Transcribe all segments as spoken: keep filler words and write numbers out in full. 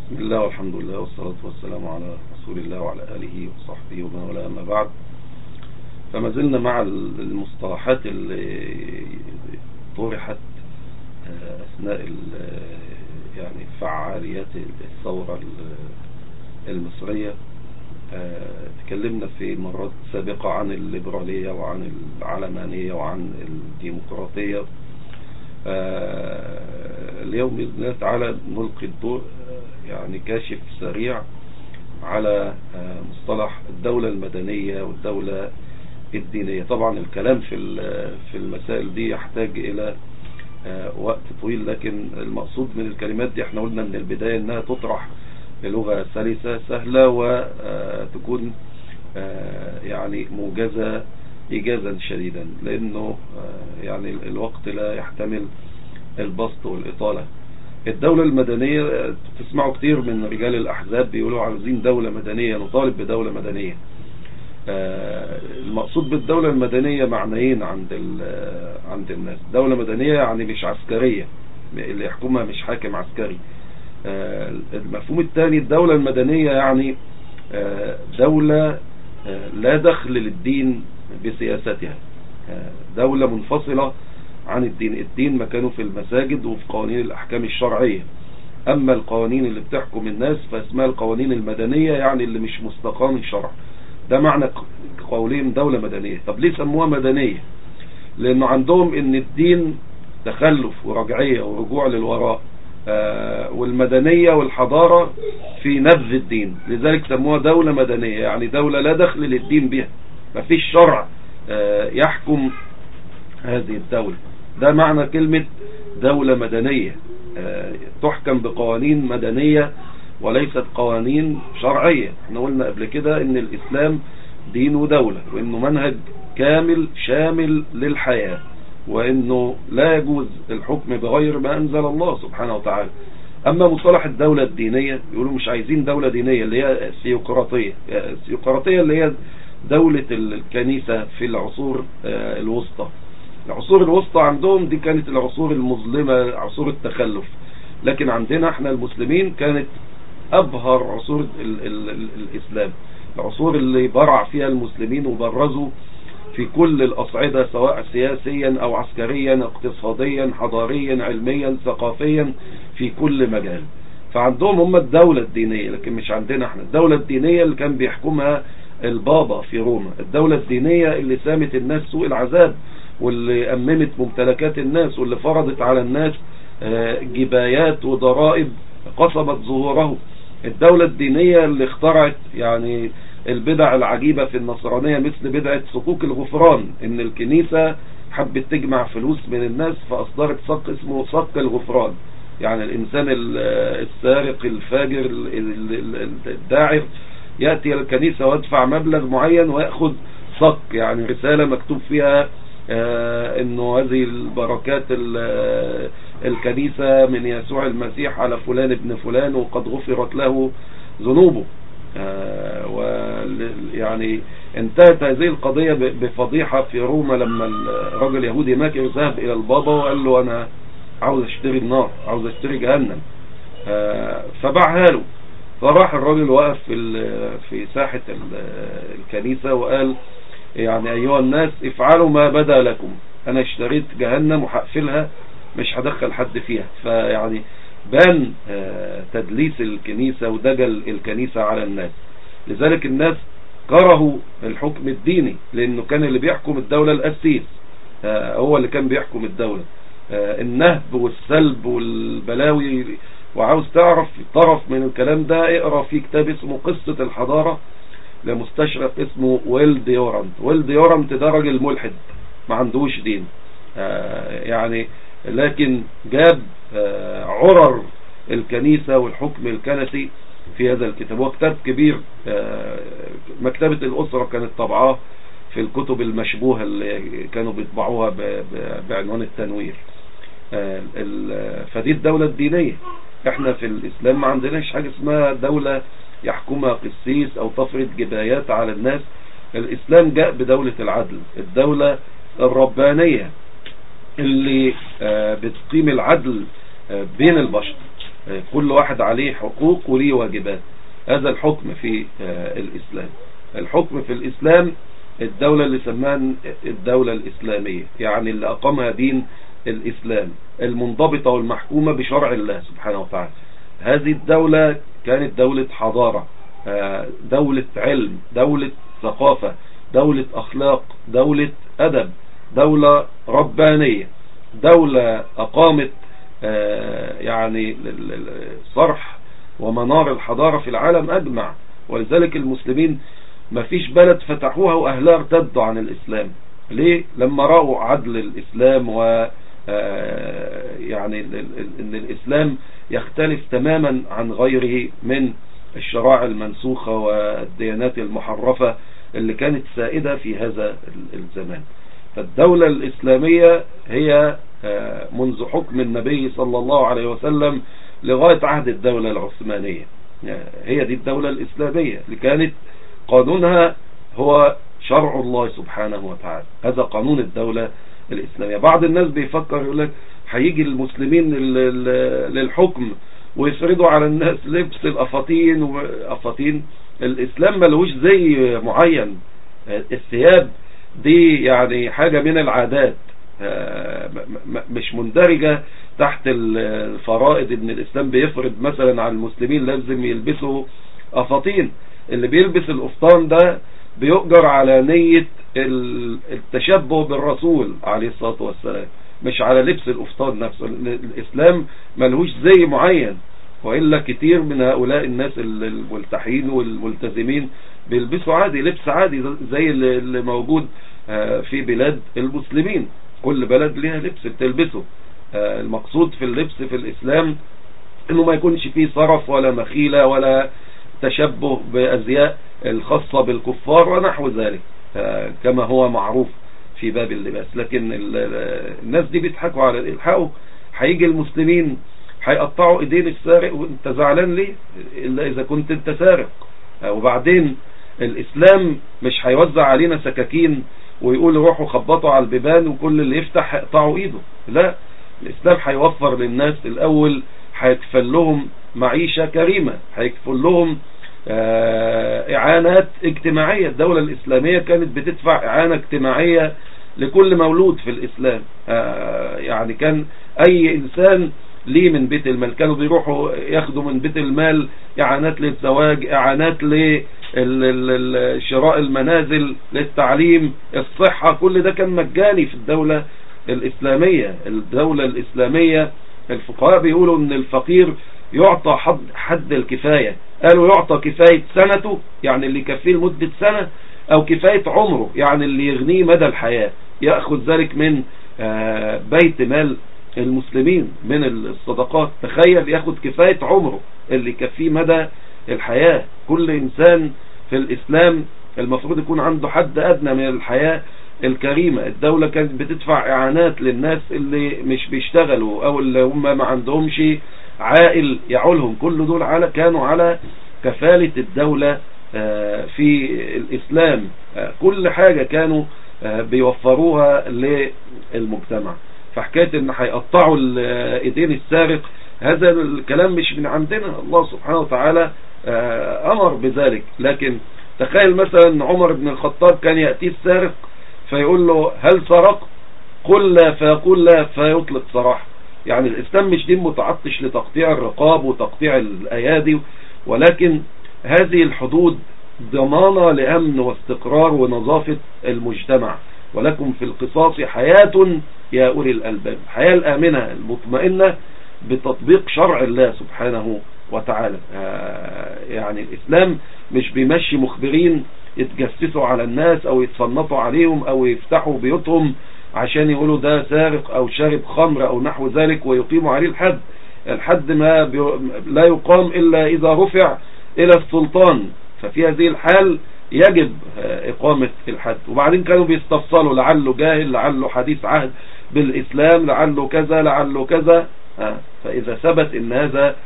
بسم الله والحمد لله والصلاة والسلام على رسول الله وعلى آله وصحبه ومن والاه، أما بعد. فما زلنا مع المصطلحات اللي طرحت أثناء يعني فعاليات الثورة المصرية. تكلمنا في مرات سابقة عن الليبرالية وعن العلمانية وعن الديمقراطية. اليوم بإذن الله تعالى نلقي الضوء يعني كاشف سريع على مصطلح الدولة المدنية والدولة الدينية. طبعا الكلام في في المسائل دي يحتاج إلى وقت طويل، لكن المقصود من الكلمات دي احنا قلنا من البداية انها تطرح بلغة سلسة سهلة وتكون يعني موجزة إيجازا شديدا، لأنه يعني الوقت لا يحتمل البسط والإطالة. الدولة المدنية تسمعوا كتير من رجال الأحزاب بيقولوا عاوزين دولة مدنية، نطالب بدولة مدنية. المقصود بالدولة المدنية معنيين عند عند الناس. دولة مدنية يعني مش عسكرية، اللي يحكمها مش حاكم عسكري. المفهوم الثاني الدولة المدنية يعني دولة لا دخل للدين بسياستها، دولة منفصلة عن الدين. الدين مكانه في المساجد وفي قوانين الأحكام الشرعية، أما القوانين اللي بتحكم الناس فاسمها القوانين المدنية، يعني اللي مش مستقام الشرع. ده معنى قولهم دولة مدنية. طب ليه سموها مدنية؟ لأنه عندهم إن الدين تخلف ورجعية ورجوع للوراء، آه والمدنية والحضارة في نبذ الدين، لذلك سموها دولة مدنية، يعني دولة لا دخل للدين بها، ما فيش شرع آه يحكم هذه الدولة. ده معنى كلمة دولة مدنية، آه تحكم بقوانين مدنية وليست قوانين شرعية. احنا قلنا قبل كده ان الاسلام دين ودولة، وانه منهج كامل شامل للحياة، وانه لا يجوز الحكم بغير ما انزل الله سبحانه وتعالى. اما مصطلح الدولة الدينية يقولوا مش عايزين دولة دينية اللي هي الثيوقراطية. الثيوقراطية اللي هي دولة الكنيسة في العصور الوسطى. العصور الوسطى عندهم دي كانت العصور المظلمة، عصور التخلف، لكن عندنا احنا المسلمين كانت أبهر عصور ال ال ال الإسلام، العصور اللي برع فيها المسلمين وبرزوا في كل الأصعدة، سواء سياسيا أو عسكريا اقتصاديا حضاريا علميا ثقافيا، في كل مجال. فعندهم هم الدولة الدينية، لكن مش عندنا احنا. الدولة الدينية اللي كان بيحكمها البابا في روما، الدولة الدينية اللي سامت الناس سوء العذاب، واللي أممت ممتلكات الناس، واللي فرضت على الناس جبايات وضرائب قصبت ظهوره. الدولة الدينية اللي اخترعت يعني البدع العجيبة في النصرانية، مثل بدعة صكوك الغفران، ان الكنيسة حبت تجمع فلوس من الناس فاصدرت صك اسمه صك الغفران، يعني الانسان السارق الفاجر الداعر يأتي الى الكنيسة ويدفع مبلغ معين ويأخذ صك، يعني رسالة مكتوب فيها آه انه هذه البركات الكنيسة من يسوع المسيح على فلان ابن فلان وقد غفرت له ذنوبه. آه ويعني انتهت هذه القضية بفضيحة في روما، لما الرجل يهودي ماكر ذهب الى البابا وقال له انا عاوز اشتري النار، عاوز اشتري جهنم، آه فباعها له. فراح الراجل وقف في في ساحة الكنيسة وقال يعني ايها الناس افعلوا ما بدا لكم، انا اشتريت جهنم وهقفلها، مش هدخل حد فيها. فيعني بان تدليس الكنيسة ودجل الكنيسة على الناس. لذلك الناس كرهوا الحكم الديني، لانه كان اللي بيحكم الدولة القسيس، هو اللي كان بيحكم الدولة. النهب والسلب والبلاوي. وعاوز تعرف طرف من الكلام ده، اقرأ في كتاب اسمه قصة الحضارة لمستشرق اسمه ويل ديورانت. ويل ديورانت ده راجل ملحد ما عندوش دين، آه يعني لكن جاب آه عرر الكنيسة والحكم الكنسي في هذا الكتاب. هو كتاب كبير، آه مكتبة الأسرة كانت طبعاه في الكتب المشبوهة اللي كانوا بيطبعوها بعنوان التنوير. آه فدي الدولة الدينية. احنا في الإسلام ما عندناش حاجة اسمها دولة يحكمها قسيس او تفرض جبايات على الناس. الاسلام جاء بدولة العدل، الدولة الربانية اللي بتقيم العدل بين البشر. كل واحد عليه حقوق وليه واجبات. هذا الحكم في الإسلام. الحكم في الإسلام الدولة اللي سماها الدولة الإسلامية، يعني اللي أقامها دين الإسلام المنضبطة والمحكومة بشرع الله سبحانه وتعالى. هذه الدولة كانت دولة حضارة، دولة علم، دولة ثقافة، دولة أخلاق، دولة أدب، دولة ربانية، دولة أقامت يعني صرح ومنار الحضارة في العالم أجمع. ولذلك المسلمين ما فيش بلد فتحوها وأهلها ارتدوا عن الإسلام. ليه؟ لما رأوا عدل الإسلام و يعني ان الإسلام يختلف تماما عن غيره من الشرائع المنسوخة والديانات المحرفة اللي كانت سائدة في هذا الزمان. فالدولة الإسلامية هي منذ حكم النبي صلى الله عليه وسلم لغاية عهد الدولة العثمانية، هي دي الدولة الإسلامية اللي كانت قانونها هو شرع الله سبحانه وتعالى. هذا قانون الدولة الإسلامية. بعض الناس بيفكر يقول لك هيجي المسلمين للحكم ويفرضوا على الناس لبس الأفاطين وأفاطين. الإسلام ملهوش زي معين، الثياب دي يعني حاجة من العادات مش مندرجة تحت الفرائض ان الإسلام بيفرض مثلا على المسلمين لازم يلبسوا أفاطين. اللي بيلبس القفطان ده بيؤجر على نية التشبه بالرسول عليه الصلاة والسلام، مش على لبس القفطان نفسه. الإسلام ملهوش زي معين، وإلا كتير من هؤلاء الناس الملتحين والملتزمين بيلبسوا عادي، لبس عادي زي اللي موجود في بلاد المسلمين. كل بلد ليها لبس بتلبسه. المقصود في اللبس في الإسلام انه ما يكونش فيه صرف ولا مخيلة ولا تشبه بأزياء الخاصة بالكفار ونحو ذلك كما هو معروف في باب اللباس. لكن الناس دي بيضحكوا على الإلحاق. هيجي المسلمين هيقطعوا ايدين السارق وانت زعلان ليه؟ الا اذا كنت انت سارق. وبعدين الإسلام مش هيوزع علينا سكاكين ويقول روحوا خبطوا على البيبان وكل اللي يفتح يقطعوا ايده. لا، الإسلام هيوفر للناس الأول، هيكفل لهم معيشة كريمة، هيكفل لهم إعانات اجتماعية. الدولة الإسلامية كانت بتدفع إعانة اجتماعية لكل مولود في الإسلام. يعني كان أي إنسان ليه من بيت المال، كانوا بيروحوا ياخدوا من بيت المال إعانات للزواج، إعانات لشراء المنازل، للتعليم، الصحة، كل ده كان مجاني في الدولة الإسلامية. الدولة الإسلامية الفقهاء بيقولوا ان الفقير يعطى حد, حد الكفاية. قالوا يعطى كفاية سنته، يعني اللي يكفيه لمدة سنة، او كفاية عمره، يعني اللي يغنيه مدى الحياة. يأخذ ذلك من بيت مال المسلمين من الصدقات. تخيل يأخذ كفاية عمره اللي يكفيه مدى الحياة. كل انسان في الإسلام المفروض يكون عنده حد أدنى من الحياة الكريمة. الدولة كانت بتدفع إعانات للناس اللي مش بيشتغلوا أو اللي هم ما عندهمش عائل يعولهم. كل دول على كانوا على كفالة الدولة في الإسلام. كل حاجة كانوا بيوفروها للمجتمع. فحكاية ان هيقطعوا ايدين السارق هذا الكلام مش من عندنا، الله سبحانه وتعالى أمر بذلك. لكن تخيل مثلا عمر بن الخطاب كان يأتي السارق فيقول له هل سرق؟ قل لا، فيقول لا، فيطلق سراح. يعني الإسلام مش دين متعطش لتقطيع الرقاب وتقطيع الأيادي، ولكن هذه الحدود ضمانة لأمن واستقرار ونظافة المجتمع. ولكم في القصاص حياة يا أولي الألباب، حياة الآمنة المطمئنة بتطبيق شرع الله سبحانه وتعالى. يعني الإسلام مش بيمشي مخبرين يتجسسوا على الناس أو يتصنطوا عليهم أو يفتحوا بيوتهم عشان يقولوا ده سارق أو شارب خمر أو نحو ذلك ويقيموا عليه الحد. الحد ما لا يقام إلا إذا رفع إلى السلطان، ففي هذه الحال يجب إقامة الحد. وبعدين كانوا بيستفصلوا لعله جاهل، لعله حديث عهد بالإسلام، لعله كذا لعله كذا. فإذا ثبت إن هذا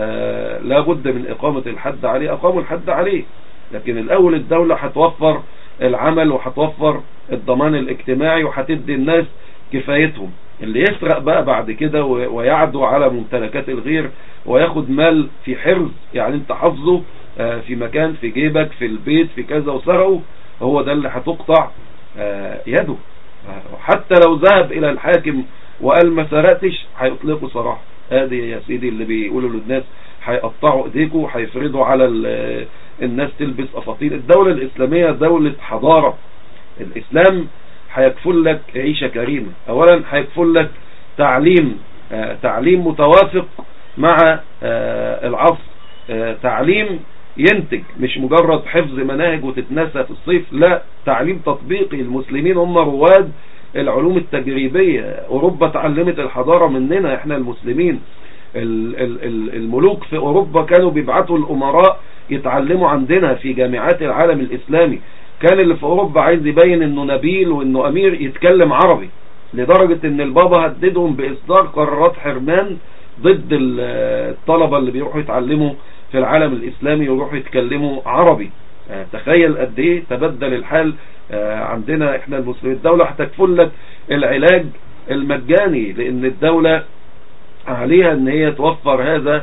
لا بد من إقامة الحد عليه أقاموا الحد عليه. لكن الأول الدولة هتوفر العمل وهتوفر الضمان الاجتماعي وهتدي الناس كفايتهم. اللي يسرق بقى بعد كده ويعدو على ممتلكات الغير وياخد مال في حرز، يعني انت حافظه في مكان في جيبك في البيت في كذا وسرقه، هو ده اللي هتقطع يده. حتى لو ذهب الى الحاكم وقال ما سرقتش هيطلقوا صراحة. هذه يا سيدي اللي بيقولوا للناس هيقطعوا ايديكم وهيفرضوا على الناس تلبس افاطيل. الدولة الاسلامية دولة حضارة. الاسلام هيكفل لك عيشة كريمة. اولا هيكفل لك تعليم آه تعليم متوافق مع آه العصر، آه تعليم ينتج، مش مجرد حفظ مناهج وتتنسى في الصيف، لا، تعليم تطبيقي. المسلمين هم رواد العلوم التجريبية. اوروبا تعلمت الحضارة مننا احنا المسلمين. الملوك في اوروبا كانوا بيبعتوا الامراء يتعلموا عندنا في جامعات العالم الاسلامي. كان اللي في اوروبا عايز يبين انه نبيل وانه امير يتكلم عربي، لدرجة ان البابا هددهم باصدار قرارات حرمان ضد الطلبة اللي بيروحوا يتعلموا في العالم الاسلامي ويروحوا يتكلموا عربي. تخيل قد ايه تبدل الحال عندنا احنا المسلمين. الدولة هتكفل لك العلاج المجاني، لان الدولة عليها ان هي توفر هذا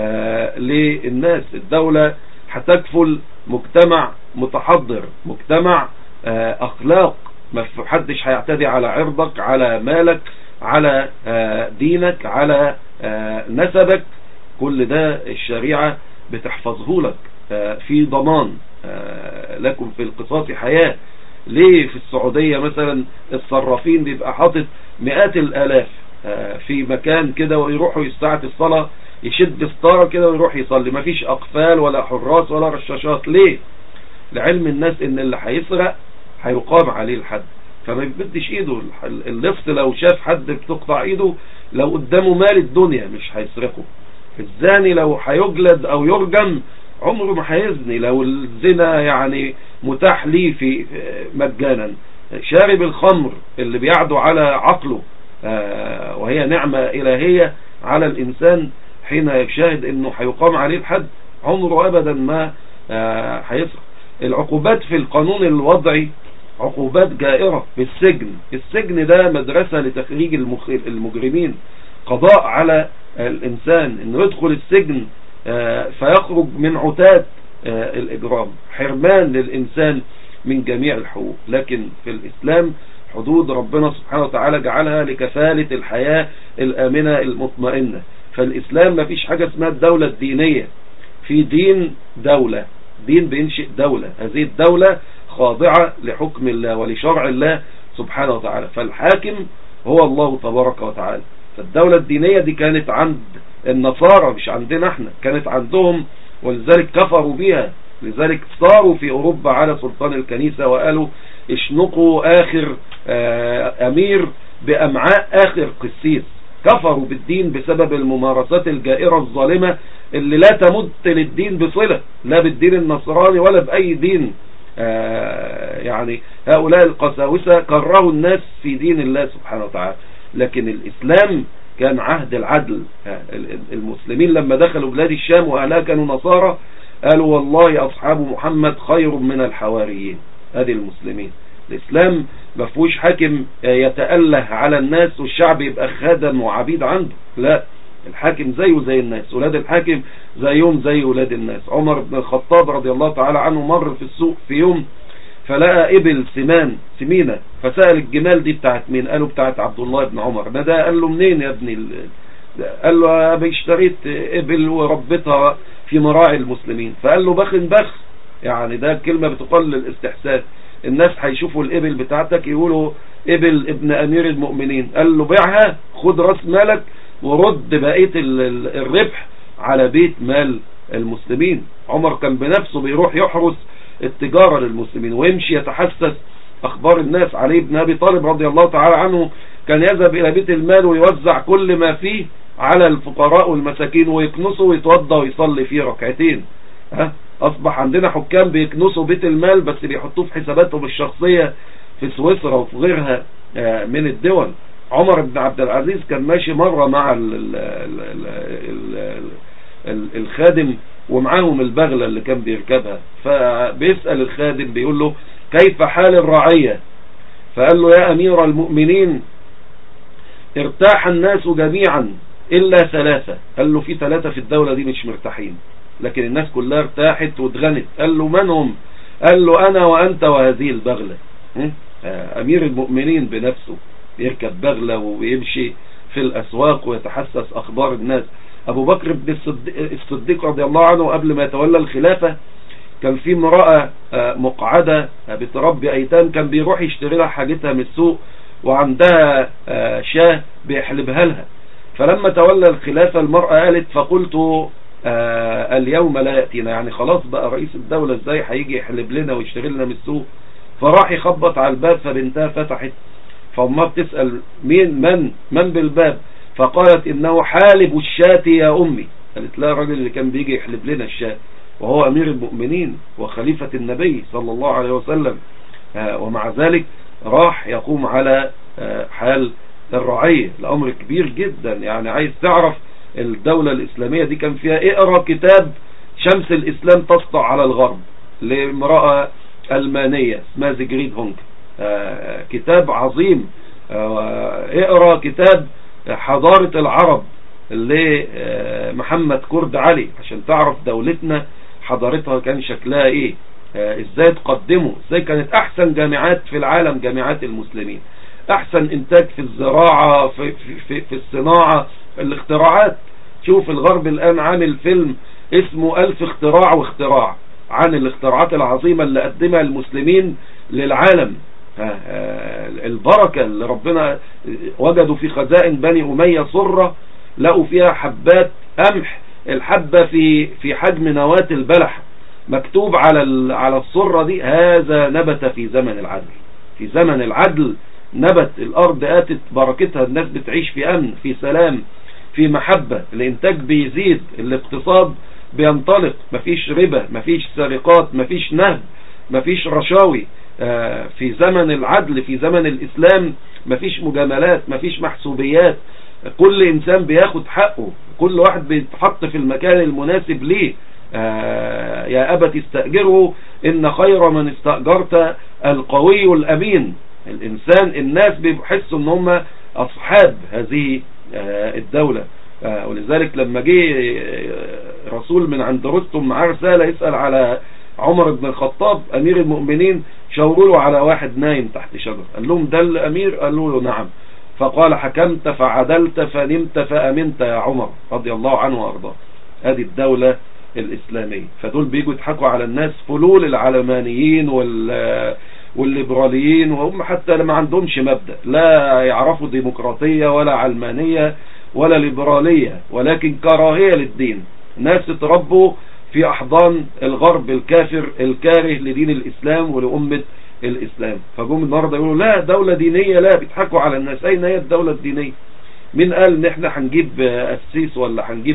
للناس. الدولة هتكفل مجتمع متحضر، مجتمع اخلاق، ما حدش هيعتدي على عرضك، على مالك، على دينك، على نسبك. كل ده الشريعة بتحفظه لك. في ضمان لكم في القصاص حياة. ليه في السعودية مثلا الصرافين بيبقى حاطط مئات الالاف في مكان كده ويروحوا ساعة الصلاة يشد ستارة كده ويروح يصلي، مفيش اقفال ولا حراس ولا رشاشات؟ ليه؟ لعلم الناس ان اللي هيسرق هيقام عليه الحد، فما يبدش ايده. اللص لو شاف حد بتقطع ايده لو قدامه مال الدنيا مش هيسرقه. الزاني لو هيجلد او يرجم عمره ما هيزني لو الزنا يعني متاح ليه في مجانا. شارب الخمر اللي بيعدو على عقله وهي نعمة إلهية على الإنسان حين يشاهد انه هيقام عليه الحد عمره ابدا ما هيسرق. العقوبات في القانون الوضعي عقوبات جائرة بالسجن. السجن ده مدرسة لتخريج المجرمين. قضاء على الإنسان انه يدخل السجن فيخرج من عتاد الإجرام. حرمان للإنسان من جميع الحقوق. لكن في الإسلام حدود ربنا سبحانه وتعالى جعلها لكفالة الحياة الآمنة المطمئنة. فالإسلام ما فيش حاجة اسمها الدولة الدينية. في دين دولة، دين بينشئ دولة، هذه الدولة خاضعة لحكم الله ولشرع الله سبحانه وتعالى. فالحاكم هو الله تبارك وتعالى. فالدولة الدينية دي كانت عند النصارى مش عندنا احنا، كانت عندهم ولذلك كفروا بها. لذلك صاروا في أوروبا على سلطان الكنيسة وقالوا اشنقوا آخر أمير بأمعاء آخر قسيس. كفروا بالدين بسبب الممارسات الجائرة الظالمة اللي لا تمت للدين بصلة، لا بالدين النصراني ولا بأي دين. يعني هؤلاء القساوسة كرهوا الناس في دين الله سبحانه وتعالى. لكن الإسلام كان عهد العدل. المسلمين لما دخلوا بلاد الشام وأهلها كانوا نصارى قالوا والله أصحاب محمد خير من الحواريين. هذه المسلمين. الإسلام ما فيهوش حاكم يتأله على الناس والشعب يبقى خادم وعبيد عنده، لا، الحاكم زيه زي الناس، ولاد الحاكم زيهم زي ولاد الناس. عمر بن الخطاب رضي الله تعالى عنه مر في السوق في يوم فلقى إبل سمان سمينة، فسأل الجمال دي بتاعت مين؟ قالوا بتاعت عبد الله بن عمر. نادى قال له منين يا ابني؟ قال له أنا اشتريت إبل وربطها في مراعي المسلمين. فقال له بخ بخ، يعني ده كلمة بتقل الاستحسان. الناس هيشوفوا الإبل بتاعتك يقولوا إبل ابن أمير المؤمنين. قال له بيعها، خد راس مالك ورد بقية الربح على بيت مال المسلمين. عمر كان بنفسه بيروح يحرس التجارة للمسلمين ويمشي يتحسس أخبار الناس. علي بن أبي طالب رضي الله تعالى عنه كان يذهب إلى بيت المال ويوزع كل ما فيه على الفقراء والمساكين ويكنسه ويتوضى ويصلي فيه ركعتين. ها، أصبح عندنا حكام بيكنسوا بيت المال بس بيحطوه في حساباتهم الشخصية في سويسرا وفي غيرها من الدول. عمر بن عبد العزيز كان ماشي مرة مع ال ال ال ال ال الخادم ومعاهم البغلة اللي كان بيركبها، فبيسأل الخادم بيقول له كيف حال الرعية؟ فقال له يا أمير المؤمنين ارتاح الناس جميعا إلا ثلاثة. قال له في ثلاثة في الدولة دي مش مرتاحين، لكن الناس كلها ارتاحت واتغنت. قال له من هم؟ قال له أنا وأنت وهذه البغلة. أمير المؤمنين بنفسه يركب بغلة ويمشي في الأسواق ويتحسس أخبار الناس. أبو بكر بن الصديق رضي الله عنه قبل ما يتولى الخلافة كان في امرأة مقعدة بتربي أيتام، كان بيروح يشتري لها حاجتها من السوق وعندها شاه بيحلبها لها. فلما تولى الخلافة المرأة قالت فقلت آه اليوم لا يأتينا، يعني خلاص بقى رئيس الدولة ازاي هيجي يحلب لنا ويشتري لنا من السوق؟ فراح يخبط على الباب فبنتها فتحت، فامها بتسأل مين من من بالباب؟ فقالت انه حالب الشاة يا امي. قالت لا، الراجل اللي كان بيجي يحلب لنا الشاة وهو امير المؤمنين وخليفة النبي صلى الله عليه وسلم. آه ومع ذلك راح يقوم على آه حال الرعية. الامر كبير جدا. يعني عايز تعرف الدولة الإسلامية دي كان فيها، اقرأ كتاب شمس الإسلام تسطع على الغرب لامرأة ألمانية اسمها زيجريد هونك، آه كتاب عظيم. آه اقرأ كتاب حضارة العرب لمحمد كرد علي عشان تعرف دولتنا حضارتها كان شكلها ايه، آه ازاي تقدموا، ازاي كانت احسن جامعات في العالم جامعات المسلمين، احسن انتاج في الزراعة في, في, في الصناعة الاختراعات. شوف الغرب الآن عامل فيلم اسمه ألف اختراع واختراع عن الاختراعات العظيمة اللي قدمها المسلمين للعالم. البركة اللي ربنا وجدوا في خزائن بني أمية صرة لقوا فيها حبات قمح، الحبة في في حجم نواة البلح، مكتوب على على الصرة دي هذا نبت في زمن العدل. في زمن العدل نبت، الأرض آتت بركتها، الناس بتعيش في أمن في سلام في محبة، الانتاج بيزيد، الاقتصاد بينطلق، مفيش ربا، مفيش سرقات، مفيش نهب، مفيش رشاوي. في زمن العدل في زمن الإسلام مفيش مجاملات، مفيش محسوبيات، كل إنسان بياخد حقه، كل واحد بيتحط في المكان المناسب ليه. يا أبت استأجره إن خير من استأجرت القوي الأمين. الإنسان الناس بيحسوا إن هم أصحاب هذه الدولة. ولذلك لما جه رسول من عند رستم معاه رسالة يسأل على عمر بن الخطاب أمير المؤمنين، شاوروا له على واحد نايم تحت شجر، قال لهم ده الأمير؟ قالوا له نعم. فقال حكمت فعدلت فنمت فأمنت يا عمر رضي الله عنه وأرضاه. هذه الدولة الإسلامية. فدول بيجوا يضحكوا على الناس، فلول العلمانيين وال والليبراليين، وهم حتى لما عندهمش مبدأ، لا يعرفوا ديمقراطية ولا علمانية ولا ليبرالية، ولكن كراهية للدين. ناس تربوا في أحضان الغرب الكافر الكاره لدين الإسلام ولأمة الإسلام، فجم النهارده يقولوا لا دولة دينية، لا بيضحكوا على الناس. أين هي الدولة الدينية؟ مين قال ان احنا هنجيب أسيس ولا هنجيب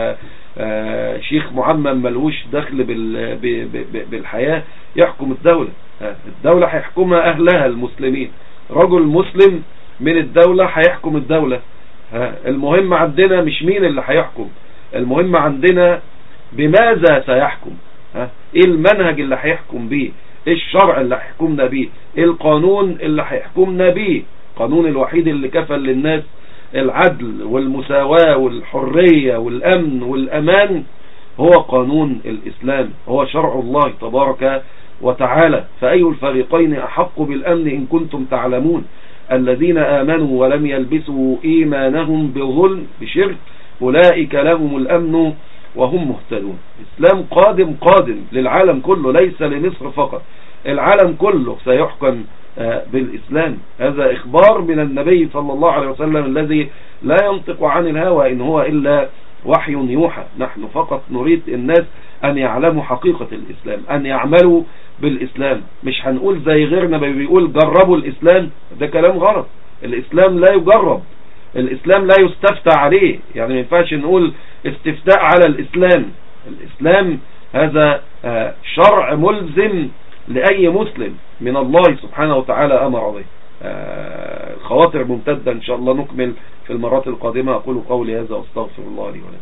شيخ معمم ملوش دخل بالحياة يحكم الدولة؟ الدولة هيحكمها أهلها المسلمين، رجل مسلم من الدولة هيحكم الدولة. المهم عندنا مش مين اللي هيحكم، المهم عندنا بماذا سيحكم، ايه المنهج اللي هيحكم بيه، ايه الشرع اللي هيحكمنا بيه، ايه القانون اللي هيحكمنا بيه. القانون الوحيد اللي كفل للناس العدل والمساواة والحرية والأمن والأمان هو قانون الإسلام، هو شرع الله تبارك وتعالى. فأي الفريقين أحق بالأمن إن كنتم تعلمون الذين آمنوا ولم يلبسوا إيمانهم بظلم بشرك أولئك لهم الأمن وهم مهتدون. إسلام قادم قادم للعالم كله، ليس لمصر فقط، العالم كله سيحكم بالإسلام. هذا إخبار من النبي صلى الله عليه وسلم الذي لا ينطق عن الهوى إن هو إلا وحي يوحى. نحن فقط نريد الناس أن يعلموا حقيقة الإسلام، أن يعملوا بالإسلام. مش هنقول زي غيرنا بيقول جربوا الإسلام، ده كلام غلط. الإسلام لا يجرب، الإسلام لا يستفتى عليه، يعني ما ينفعش نقول استفتاء على الإسلام. الإسلام هذا شرع ملزم لأي مسلم من الله سبحانه وتعالى أمر به. خواطر ممتدة إن شاء الله نكمل في المرات القادمة. أقول قولي هذا واستغفر الله لي ولكم.